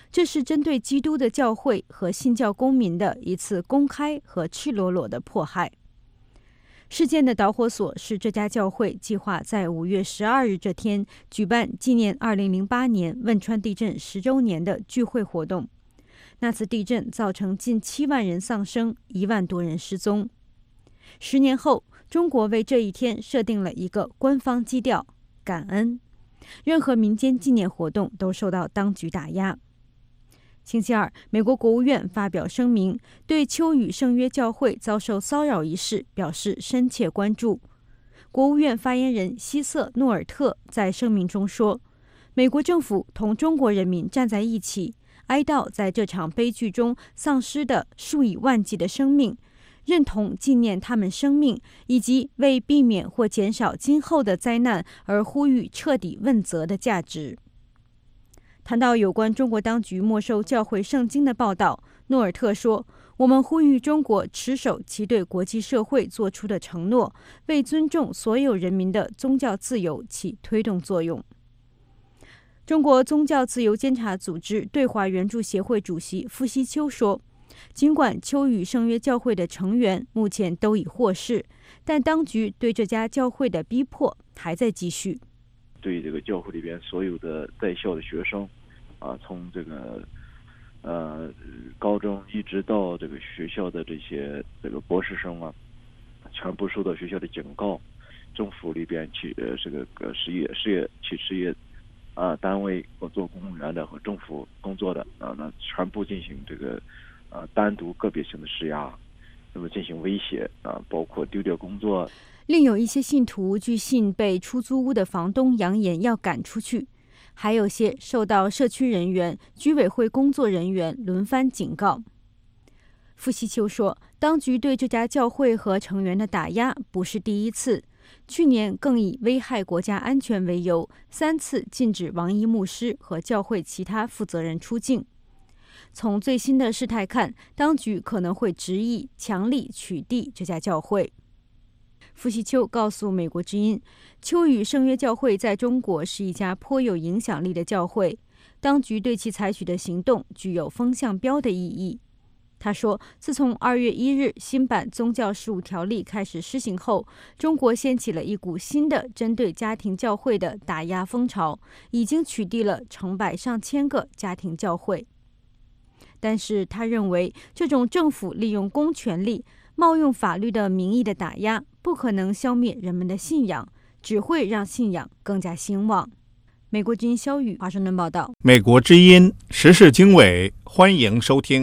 这是针对基督的教会和信教公民的一次公开和赤裸裸的迫害。事件的导火索是这家教会计划在5月12日这天举办纪念2008年汶川地震10周年的聚会活动。那次地震造成近7万人丧生，1万多人失踪。10年后，中国为这一天设定了一个官方基调：感恩。任何民间纪念活动都受到当局打压。星期二，美国国务院发表声明，对秋雨圣约教会遭受骚扰一事表示深切关注。国务院发言人希瑟诺尔特在声明中说，美国政府同中国人民站在一起，哀悼在这场悲剧中丧失的数以万计的生命，认同纪念他们生命，以及为避免或减少今后的灾难而呼吁彻底问责的价值。谈到有关中国当局没收教会圣经的报道，诺尔特说，我们呼吁中国持守其对国际社会做出的承诺，为尊重所有人民的宗教自由起推动作用。中国宗教自由监察组织对华援助协会主席傅锡秋说，尽管秋雨圣约教会的成员目前都已获释，但当局对这家教会的逼迫还在继续。 对这个教会里边所有的在校的学生从这个高中一直到这个学校的这个博士生全部受到学校的警告。政府里边这个事业单位做公务员的和政府工作的那全部进行这个单独个别性的施压，那么进行威胁包括丢掉工作。 另有一些信徒据信被出租屋的房东扬言要赶出去，还有些受到社区人员、居委会工作人员轮番警告。傅锡秋说，当局对这家教会和成员的打压不是第一次，去年更以危害国家安全为由，3次禁止王一牧师和教会其他负责人出境。从最新的事态看，当局可能会执意强力取缔这家教会。傅锡秋告诉美国之音，秋雨圣约教会在中国是一家颇有影响力的教会，当局对其采取的行动具有风向标的意义。他说，自从2月1日新版宗教事务条例开始施行后，中国掀起了一股新的针对家庭教会的打压风潮，已经取缔了成百上千个家庭教会。但是他认为，这种政府利用公权力、冒用法律的名义的打压，不可能消灭人们的信仰，只会让信仰更加兴旺。美国之音肖宇华盛顿报道。 美国之音时事经纬，欢迎收听。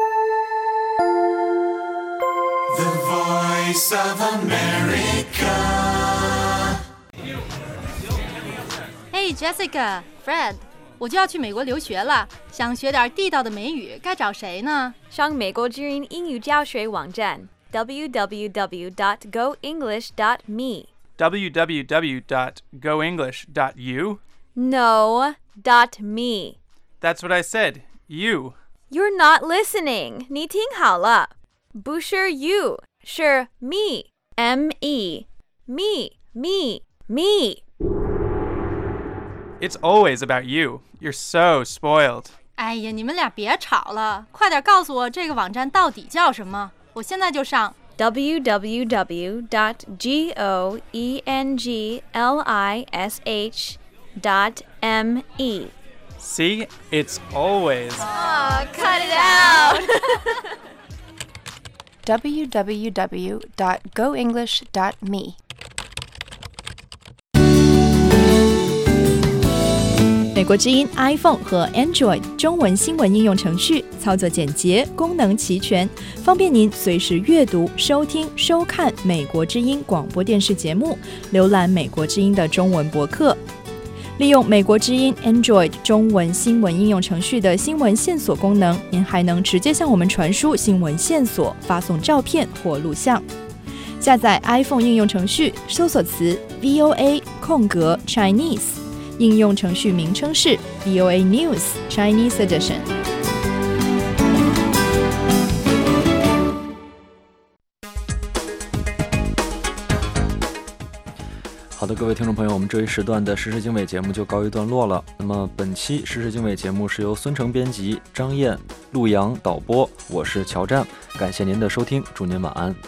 The Voice of America. Hey Jessica, Fred, 我就要去美国留学了，想学点地道的美语，该找谁呢？ 上美国之音英语教学网站 www.goenglish.me www.goenglish.u No, .me. That's what I said. You. You're not listening. 你听好了，不是 you， 是 me. M-E. Me. It's always about you. You're so spoiled. 哎呀，你们俩别吵了，快点告诉我这个网站到底叫什么，我现在就上。 www.goenglish.me See? It's always. Oh, cut it out. www.goenglish.me 美国之音 iPhone 和 Android 中文新闻应用程序操作简洁，功能齐全，方便您随时阅读、收听、收看美国之音广播电视节目，浏览美国之音的中文博客。利用美国之音 Android 中文新闻应用程序的新闻线索功能，您还能直接向我们传输新闻线索，发送照片或录像。下载 iPhone 应用程序，搜索词 VOA:Chinese， 应用程序名称是 VOA News Chinese Edition。 好的，各位听众朋友，我们这一时段的时事经纬节目就告一段落了。那么本期时事经纬节目是由孙成编辑，张燕、陆阳导播，我是乔战，感谢您的收听，祝您晚安。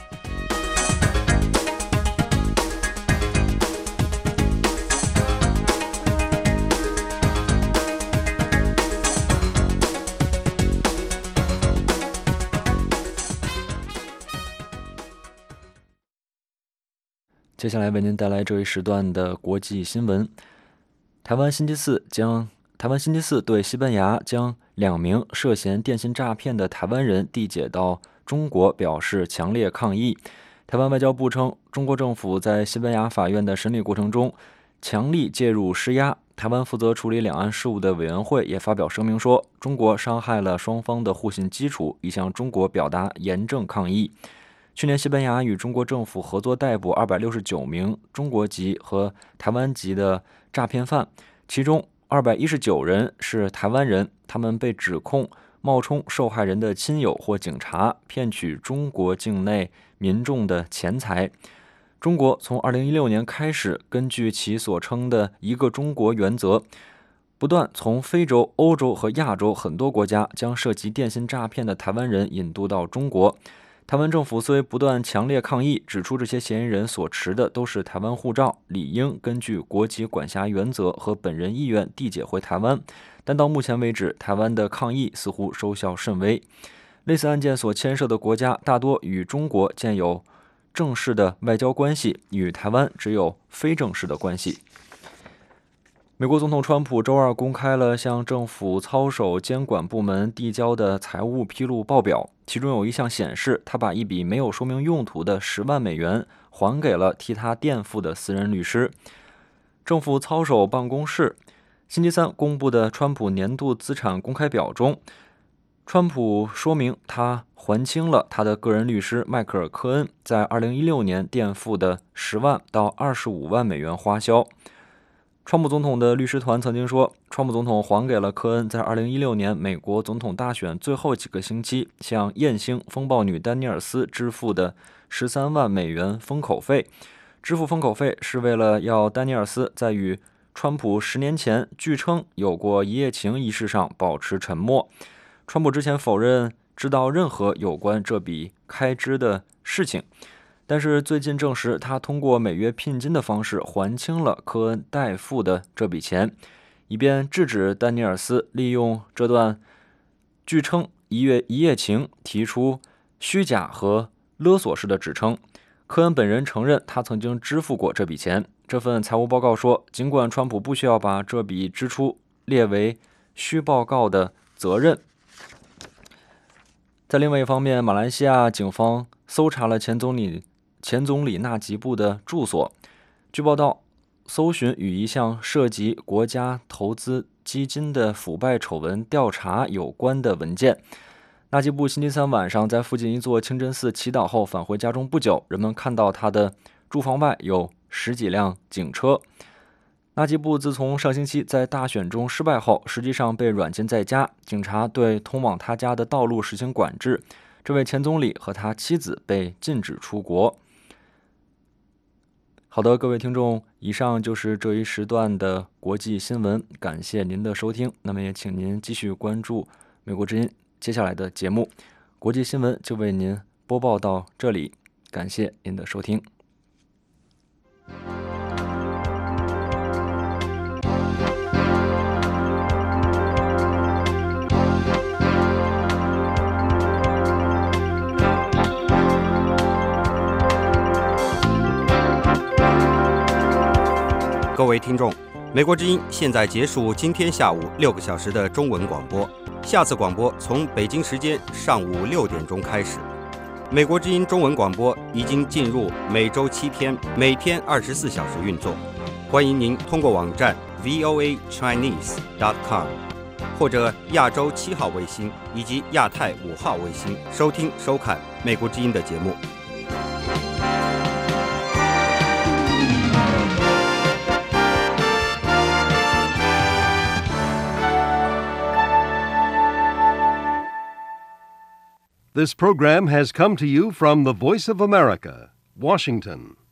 接下来为您带来这一时段的国际新闻。台湾星期四对西班牙将2名涉嫌电信诈骗的台湾人递解到中国表示强烈抗议。台湾外交部称，中国政府在西班牙法院的审理过程中强力介入施压。台湾负责处理两岸事务的委员会也发表声明说，中国伤害了双方的互信基础，已向中国表达严正抗议。去年，西班牙与中国政府合作逮捕269名中国籍和台湾籍的诈骗犯，其中219人是台湾人，他们被指控冒充受害人的亲友或警察，骗取中国境内民众的钱财。中国从2016年开始，根据其所称的一个中国原则，不断从非洲、欧洲和亚洲很多国家将涉及电信诈骗的台湾人引渡到中国。台湾政府虽不断强烈抗议，指出这些嫌疑人所持的都是台湾护照，理应根据国籍管辖原则和本人意愿递解回台湾，但到目前为止，台湾的抗议似乎收效甚微。类似案件所牵涉的国家大多与中国建有正式的外交关系，与台湾只有非正式的关系。美国总统川普周二公开了向政府操守监管部门递交的财务披露报表，其中有一项显示，他把一笔没有说明用途的10万美元还给了替他垫付的私人律师。政府操守办公室星期三公布的川普年度资产公开表中，川普说明他还清了他的个人律师迈克尔·科恩在2016年垫付的10万到25万美元花销。川普总统的律师团曾经说，川普总统还给了科恩在2016年美国总统大选最后几个星期向艳星风暴女丹尼尔斯支付的13万美元封口费。支付封口费是为了要丹尼尔斯在与川普10年前据称有过一夜情一事上保持沉默。川普之前否认知道任何有关这笔开支的事情，但是最近证实他通过每月聘金的方式还清了科恩代付的这笔钱，以便制止丹尼尔斯利用这段据称一夜情提出虚假和勒索式的指称。科恩本人承认他曾经支付过这笔钱。这份财务报告说，尽管川普不需要把这笔支出列为虚报告的责任。在另外一方面，马来西亚警方搜查了前总理纳吉布的住所。据报道，搜寻与一项涉及国家投资基金的腐败丑闻调查有关的文件。纳吉布星期三晚上在附近一座清真寺祈祷后返回家中不久，人们看到他的住房外有10几辆警车。纳吉布自从上星期在大选中失败后，实际上被软禁在家，警察对通往他家的道路实行管制。这位前总理和他妻子被禁止出国。好的，各位听众，以上就是这一时段的国际新闻，感谢您的收听。那么也请您继续关注美国之音接下来的节目，国际新闻就为您播报到这里，感谢您的收听。 各位听众，美国之音现在结束今天下午6个小时的中文广播，下次广播从北京时间上午6点钟开始。美国之音中文广播已经进入每周7天，每天24小时运作。欢迎您通过网站 voachinese.com 或者亚洲7号卫星以及亚太5号卫星收听收看美国之音的节目。 This program has come to you from the Voice of America, Washington.